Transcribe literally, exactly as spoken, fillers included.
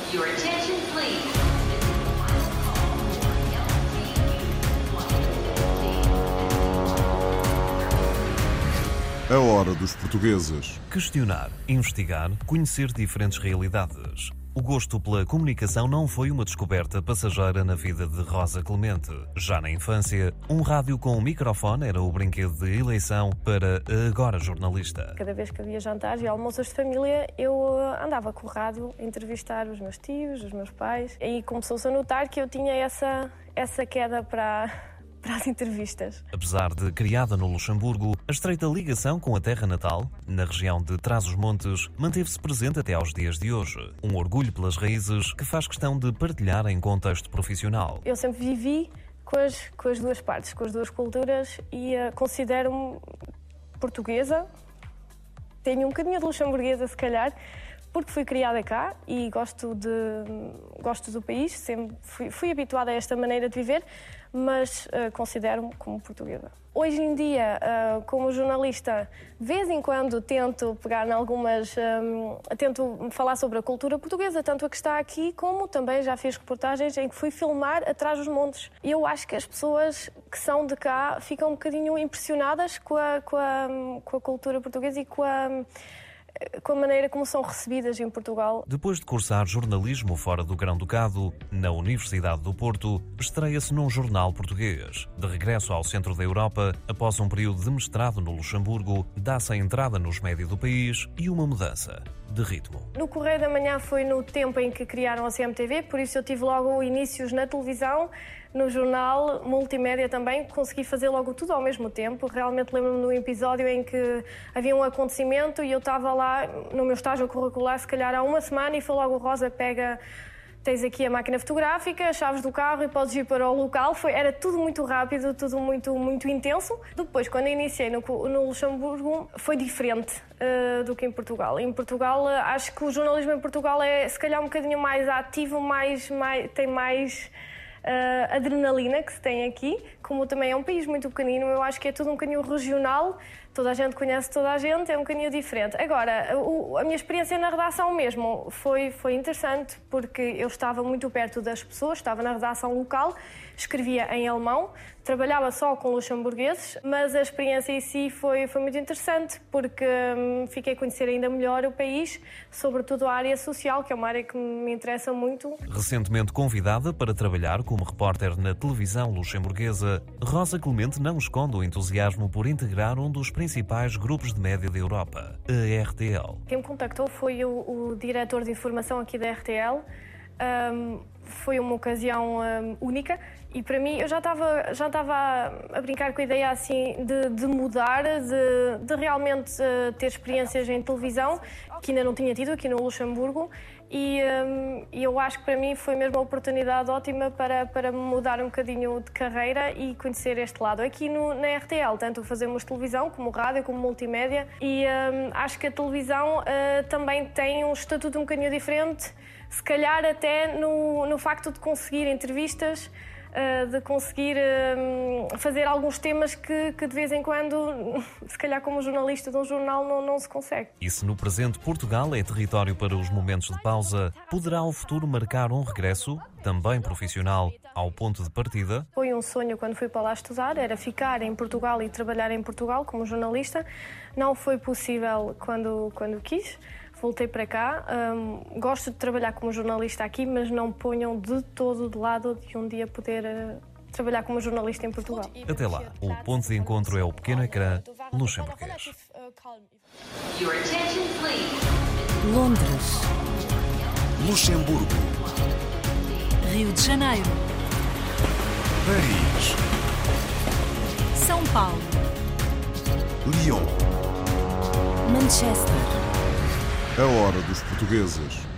Your attention, please. A hora dos portugueses. Questionar, investigar, conhecer diferentes realidades. O gosto pela comunicação não foi uma descoberta passageira na vida de Rosa Clemente. Já na infância, um rádio com um microfone era o brinquedo de eleição para a agora jornalista. Cada vez que havia jantares e almoços de família, eu andava com o rádio a entrevistar os meus tios, os meus pais. E começou-se a notar que eu tinha essa, essa queda para... para as entrevistas. Apesar de criada no Luxemburgo, a estreita ligação com a terra natal, na região de Trás-os-Montes, manteve-se presente até aos dias de hoje. Um orgulho pelas raízes que faz questão de partilhar em contexto profissional. Eu sempre vivi com as, com as duas partes, com as duas culturas e uh, considero-me portuguesa. Tenho um bocadinho de luxemburguesa, se calhar, porque fui criada cá e gosto, de, gosto do país, sempre fui, fui habituada a esta maneira de viver, mas uh, considero-me como portuguesa. Hoje em dia, uh, como jornalista, de vez em quando tento pegar em algumas... Um, tento falar sobre a cultura portuguesa, tanto a que está aqui, como também já fiz reportagens em que fui filmar atrás dos montes. E eu acho que as pessoas que são de cá ficam um bocadinho impressionadas com a, com a, com a cultura portuguesa e com a... com a maneira como são recebidas em Portugal. Depois de cursar jornalismo fora do Grão-Ducado, na Universidade do Porto, estreia-se num jornal português. De regresso ao centro da Europa, após um período de mestrado no Luxemburgo, dá-se a entrada nos médias do país e uma mudança de ritmo. No Correio da Manhã foi no tempo em que criaram a C M T V, por isso eu tive logo inícios na televisão, no jornal, multimédia também, consegui fazer logo tudo ao mesmo tempo. Realmente lembro-me de um episódio em que havia um acontecimento e eu estava lá no meu estágio curricular, se calhar há uma semana, e foi logo: Rosa, pega, tens aqui a máquina fotográfica, as chaves do carro e podes ir para o local. Foi, era tudo muito rápido, tudo muito, muito intenso. Depois, quando eu iniciei no, no Luxemburgo, foi diferente uh, do que em Portugal. Em Portugal, uh, acho que o jornalismo em Portugal é, se calhar, um bocadinho mais ativo, mais, mais, tem mais... Uh, adrenalina que se tem aqui. Como também é um país muito pequenino, eu acho que é tudo um bocadinho regional, toda a gente conhece toda a gente, é um bocadinho diferente. Agora, o, a minha experiência na redação mesmo foi, foi interessante, porque eu estava muito perto das pessoas, estava na redação local, escrevia em alemão, trabalhava só com luxemburgueses, mas a experiência em si foi, foi muito interessante, porque hum, fiquei a conhecer ainda melhor o país, sobretudo a área social, que é uma área que me interessa muito. Recentemente convidada para trabalhar como repórter na televisão luxemburguesa, Rosa Clemente não esconde o entusiasmo por integrar um dos principais grupos de média da Europa, a R T L. Quem me contactou foi o, o diretor de informação aqui da R T L. Um, foi uma ocasião um, única e para mim eu já estava já estava a brincar com a ideia assim de, de mudar, de, de realmente uh, ter experiências em televisão que ainda não tinha tido aqui no Luxemburgo e um, eu acho que para mim foi mesmo uma oportunidade ótima para, para mudar um bocadinho de carreira e conhecer este lado. Aqui no, na R T L, tanto fazemos televisão como rádio, como multimédia e um, acho que a televisão uh, também tem um estatuto um bocadinho diferente, se calhar até no, no facto de conseguir entrevistas, de conseguir fazer alguns temas que, que de vez em quando, se calhar como jornalista de um jornal, não, não se consegue. E se no presente Portugal é território para os momentos de pausa, poderá o futuro marcar um regresso, também profissional, ao ponto de partida? Foi um sonho quando fui para lá estudar, era ficar em Portugal e trabalhar em Portugal como jornalista. Não foi possível quando, quando quis. Voltei para cá, um, gosto de trabalhar como jornalista aqui, mas não ponham de todo de lado de um dia poder uh, trabalhar como jornalista em Portugal. Até lá, o ponto de encontro é o pequeno ecrã luxemburguês. Your attention, please. Londres, Luxemburgo. Rio de Janeiro, Paris. São Paulo, Lyon. Manchester. A hora dos portugueses.